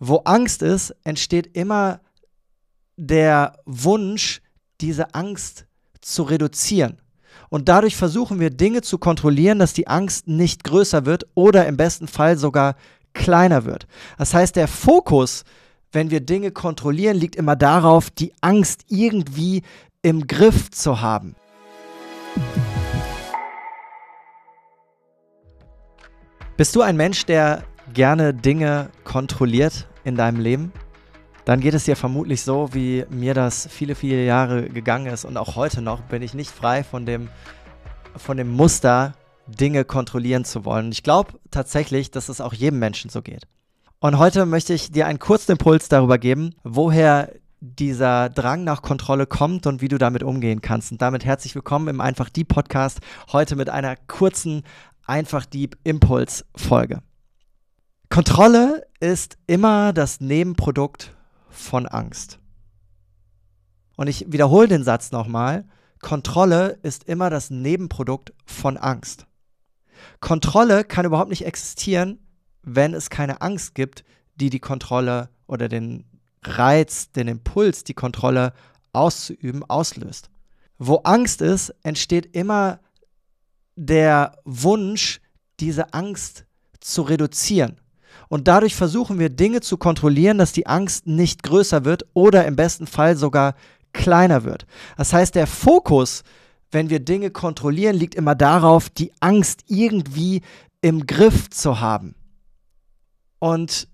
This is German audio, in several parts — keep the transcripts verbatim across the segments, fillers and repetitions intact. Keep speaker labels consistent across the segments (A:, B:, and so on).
A: Wo Angst ist, entsteht immer der Wunsch, diese Angst zu reduzieren. Und dadurch versuchen wir, Dinge zu kontrollieren, dass die Angst nicht größer wird oder im besten Fall sogar kleiner wird. Das heißt, der Fokus, wenn wir Dinge kontrollieren, liegt immer darauf, die Angst irgendwie im Griff zu haben. Bist du ein Mensch, der gerne Dinge kontrolliert in deinem Leben? Dann geht es dir vermutlich so, wie mir das viele, viele Jahre gegangen ist. Und auch heute noch bin ich nicht frei von dem, von dem Muster, Dinge kontrollieren zu wollen. Und ich glaube tatsächlich, dass es auch jedem Menschen so geht. Und heute möchte ich dir einen kurzen Impuls darüber geben, woher dieser Drang nach Kontrolle kommt und wie du damit umgehen kannst. Und damit herzlich willkommen im Einfach Dieb Podcast, heute mit einer kurzen Einfach Dieb Impuls-Folge. Kontrolle ist immer das Nebenprodukt von Angst. Und ich wiederhole den Satz nochmal. Kontrolle ist immer das Nebenprodukt von Angst. Kontrolle kann überhaupt nicht existieren, wenn es keine Angst gibt, die die Kontrolle oder den Reiz, den Impuls, die Kontrolle auszuüben, auslöst. Wo Angst ist, entsteht immer der Wunsch, diese Angst zu reduzieren. Und dadurch versuchen wir, Dinge zu kontrollieren, dass die Angst nicht größer wird oder im besten Fall sogar kleiner wird. Das heißt, der Fokus, wenn wir Dinge kontrollieren, liegt immer darauf, die Angst irgendwie im Griff zu haben. Und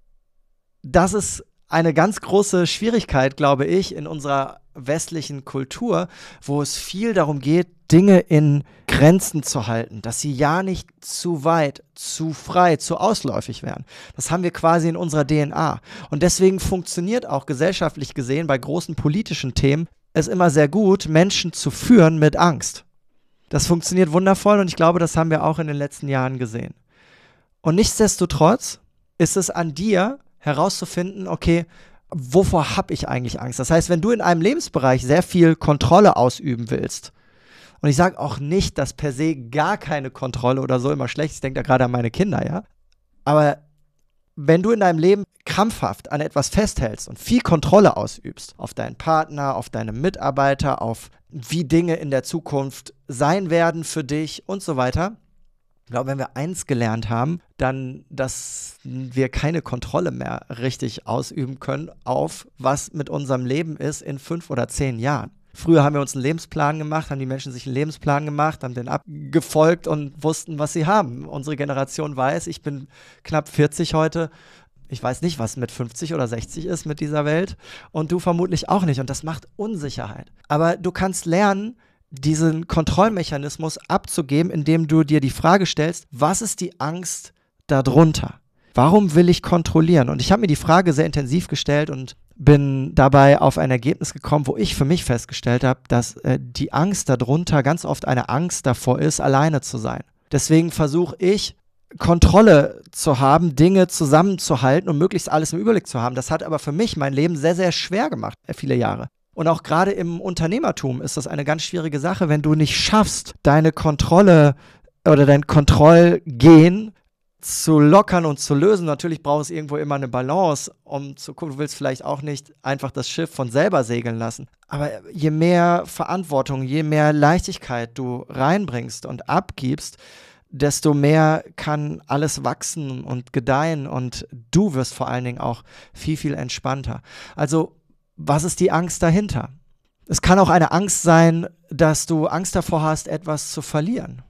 A: das ist eine ganz große Schwierigkeit, glaube ich, in unserer westlichen Kultur, wo es viel darum geht, Dinge in Grenzen zu halten, dass sie ja nicht zu weit, zu frei, zu ausläufig werden. Das haben wir quasi in unserer D N A. Und deswegen funktioniert auch gesellschaftlich gesehen bei großen politischen Themen es immer sehr gut, Menschen zu führen mit Angst. Das funktioniert wundervoll und ich glaube, das haben wir auch in den letzten Jahren gesehen. Und nichtsdestotrotz ist es an dir herauszufinden, okay, wovor habe ich eigentlich Angst? Das heißt, wenn du in einem Lebensbereich sehr viel Kontrolle ausüben willst, und ich sage auch nicht, dass per se gar keine Kontrolle oder so immer schlecht ist, ich denke da gerade an meine Kinder, ja, aber wenn du in deinem Leben krampfhaft an etwas festhältst und viel Kontrolle ausübst, auf deinen Partner, auf deine Mitarbeiter, auf wie Dinge in der Zukunft sein werden für dich und so weiter, ich glaube, wenn wir eins gelernt haben, dann, dass wir keine Kontrolle mehr richtig ausüben können auf, was mit unserem Leben ist in fünf oder zehn Jahren. Früher haben wir uns einen Lebensplan gemacht, haben die Menschen sich einen Lebensplan gemacht, haben den abgefolgt und wussten, was sie haben. Unsere Generation weiß, ich bin knapp vierzig heute, ich weiß nicht, was mit fünfzig oder sechzig ist mit dieser Welt und du vermutlich auch nicht und das macht Unsicherheit. Aber du kannst lernen, diesen Kontrollmechanismus abzugeben, indem du dir die Frage stellst, was ist die Angst darunter? Warum will ich kontrollieren? Und ich habe mir die Frage sehr intensiv gestellt und bin dabei auf ein Ergebnis gekommen, wo ich für mich festgestellt habe, dass äh, die Angst darunter ganz oft eine Angst davor ist, alleine zu sein. Deswegen versuche ich, Kontrolle zu haben, Dinge zusammenzuhalten und möglichst alles im Überblick zu haben. Das hat aber für mich mein Leben sehr, sehr schwer gemacht, viele Jahre. Und auch gerade im Unternehmertum ist das eine ganz schwierige Sache, wenn du nicht schaffst, deine Kontrolle oder dein Kontrollgehen zu lockern und zu lösen. Natürlich braucht es irgendwo immer eine Balance, um zu gucken, du willst vielleicht auch nicht einfach das Schiff von selber segeln lassen. Aber je mehr Verantwortung, je mehr Leichtigkeit du reinbringst und abgibst, desto mehr kann alles wachsen und gedeihen und du wirst vor allen Dingen auch viel, viel entspannter. Also, was ist die Angst dahinter? Es kann auch eine Angst sein, dass du Angst davor hast, etwas zu verlieren.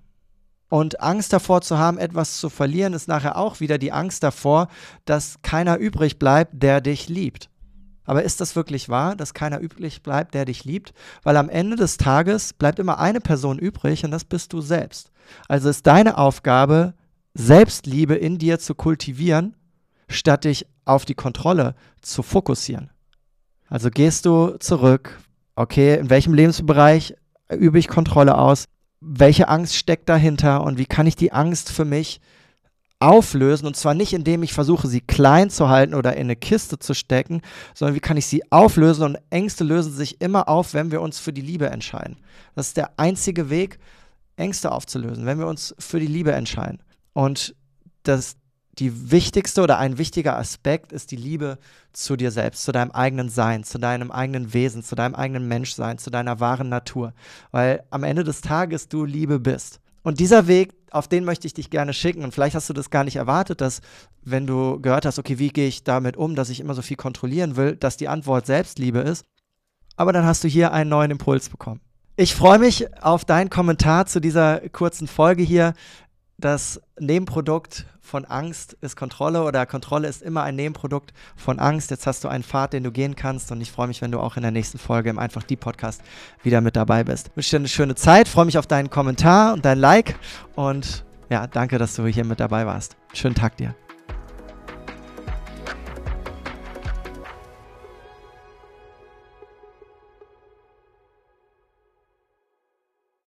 A: Und Angst davor zu haben, etwas zu verlieren, ist nachher auch wieder die Angst davor, dass keiner übrig bleibt, der dich liebt. Aber ist das wirklich wahr, dass keiner übrig bleibt, der dich liebt? Weil am Ende des Tages bleibt immer eine Person übrig und das bist du selbst. Also ist deine Aufgabe, Selbstliebe in dir zu kultivieren, statt dich auf die Kontrolle zu fokussieren. Also gehst du zurück, okay, in welchem Lebensbereich übe ich Kontrolle aus? Welche Angst steckt dahinter und wie kann ich die Angst für mich auflösen? Und zwar nicht, indem ich versuche, sie klein zu halten oder in eine Kiste zu stecken, sondern wie kann ich sie auflösen? Und Ängste lösen sich immer auf, wenn wir uns für die Liebe entscheiden. Das ist der einzige Weg, Ängste aufzulösen, wenn wir uns für die Liebe entscheiden. Und das die wichtigste oder ein wichtiger Aspekt ist die Liebe zu dir selbst, zu deinem eigenen Sein, zu deinem eigenen Wesen, zu deinem eigenen Menschsein, zu deiner wahren Natur. Weil am Ende des Tages du Liebe bist. Und dieser Weg, auf den möchte ich dich gerne schicken. Und vielleicht hast du das gar nicht erwartet, dass, wenn du gehört hast, okay, wie gehe ich damit um, dass ich immer so viel kontrollieren will, dass die Antwort Selbstliebe ist. Aber dann hast du hier einen neuen Impuls bekommen. Ich freue mich auf deinen Kommentar zu dieser kurzen Folge hier. Das Nebenprodukt von Angst ist Kontrolle oder Kontrolle ist immer ein Nebenprodukt von Angst. Jetzt hast du einen Pfad, den du gehen kannst und ich freue mich, wenn du auch in der nächsten Folge im Einfach die Podcast wieder mit dabei bist. Ich wünsche dir eine schöne Zeit, freue mich auf deinen Kommentar und dein Like und ja, danke, dass du hier mit dabei warst. Schönen Tag dir.